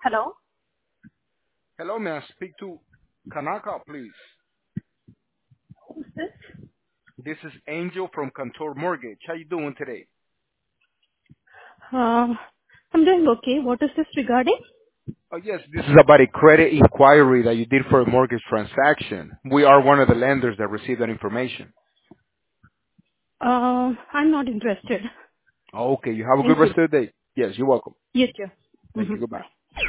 Hello? Hello, may I speak to Kanaka, please? Who's this? This is Angel from Contour Mortgage. How you doing today? Um, I'm doing okay. What is this regarding? Oh, yes, this is about a credit inquiry that you did for a mortgage transaction. We are one of the lenders that received that information. I'm not interested. Okay, you have a good Thank you. rest of the day. Yes, you're welcome. You too. Thank you. Bye. Goodbye.